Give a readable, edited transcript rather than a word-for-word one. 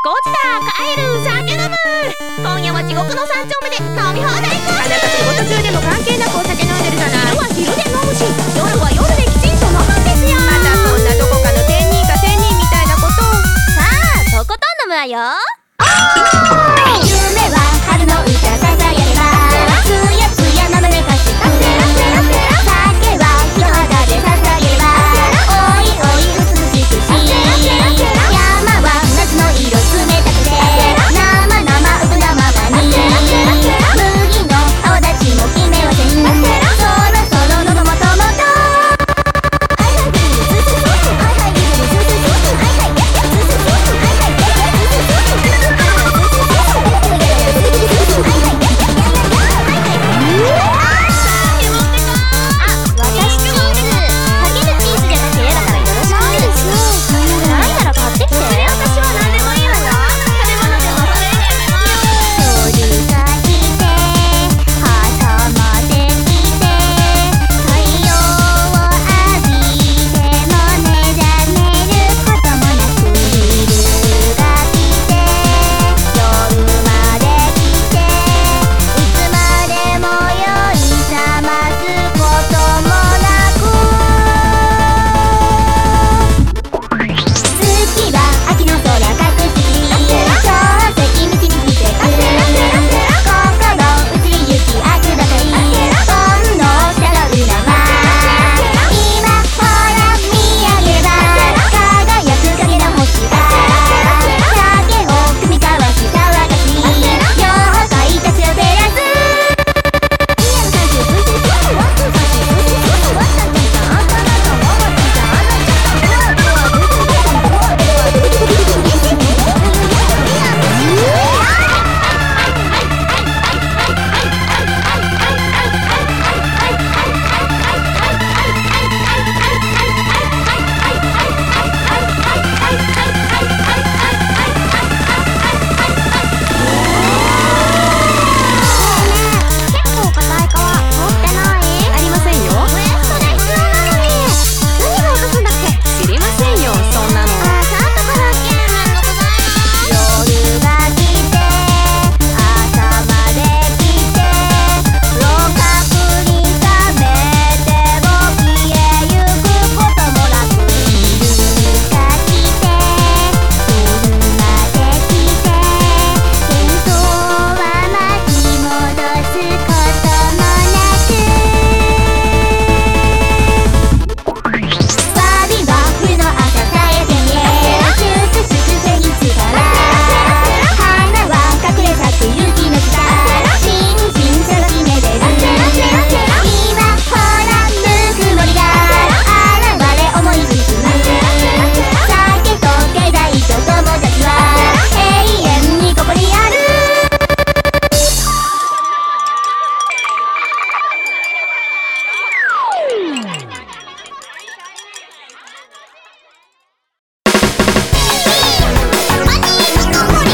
ゴジラ帰る酒飲む。今夜は地獄の三丁目で飲み放題コース。あなた仕事中でも関係なくお酒飲んでるじゃない。昼は昼で飲むし、夜は夜できちんと飲むんですよ。またそんなどこかの仙人が仙人みたいなことを。さあとことん飲むわよ。